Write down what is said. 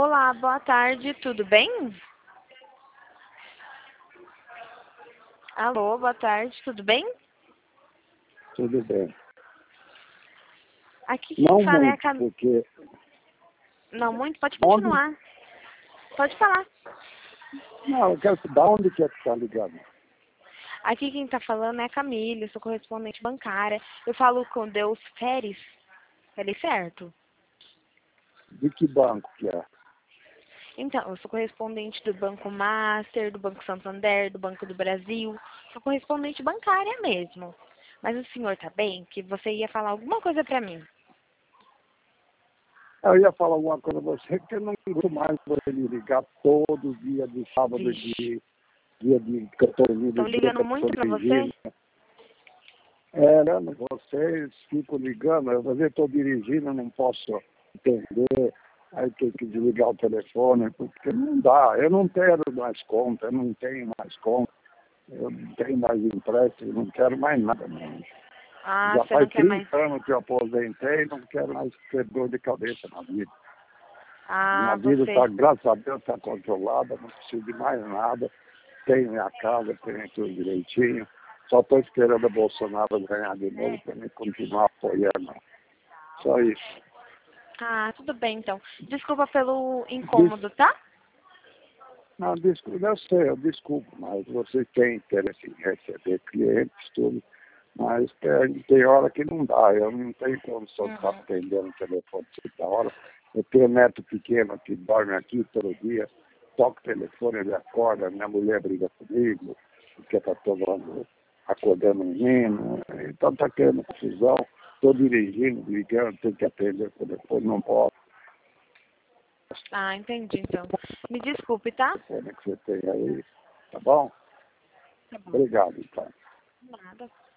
Olá, boa tarde, tudo bem? Alô, boa tarde, tudo bem? Tudo bem. Aqui quem Não fala é a muito, Camila. porque Não muito? Pode onde. continuar. Pode falar. Não, eu quero saber da onde que é que tá ligado. Aqui quem tá falando é a Camila, eu sou correspondente bancária. Eu falo com Deus Pérez. Falei certo? De que banco que é? Então, eu sou correspondente do Banco Master, do Banco Santander, do Banco do Brasil. Sou correspondente bancária mesmo. Mas o senhor tá bem? Que você ia falar alguma coisa pra mim. Eu ia falar alguma coisa pra você, que eu não gosto mais de você me ligar todo dia de sábado, Vixe, dia de que eu tô estão vindo, dia que ligando eu tô muito pra você? dirigindo. É, né? Vocês ficam ligando, eu estou dirigindo, eu não posso entender, aí tenho que desligar o telefone, porque não dá, eu não quero mais conta, eu não tenho mais conta, eu não tenho mais empréstimo, não quero mais nada, não. Ah, Já você não faz quer mais. 30 anos que eu aposentei, não quero mais ter dor de cabeça na vida. Minha Ah, vida você. está, graças a Deus, está controlada, não preciso de mais nada. Tenho minha casa, tenho tudo direitinho. Só estou esperando o Bolsonaro ganhar de novo para me continuar apoiando. Só isso. Ah, tudo bem então. Desculpa pelo Des... incômodo, tá? Não, desculpa, eu sei, eu desculpo, mas você tem interesse em receber clientes, tudo. Mas tem hora que não dá, eu não tenho condição de estar Uhum. atendendo o telefone toda hora. Eu tenho um neto pequeno que dorme aqui todo dia, toca o telefone, ele acorda, minha mulher briga comigo, porque está tomando, acordando o menino, então está querendo confusão, estou dirigindo, ligando, tenho que atender o telefone, não posso. Ah, entendi então. Me desculpe, tá? O telefone que você tem aí, tá bom? Tá bom. Obrigado, então. Nada.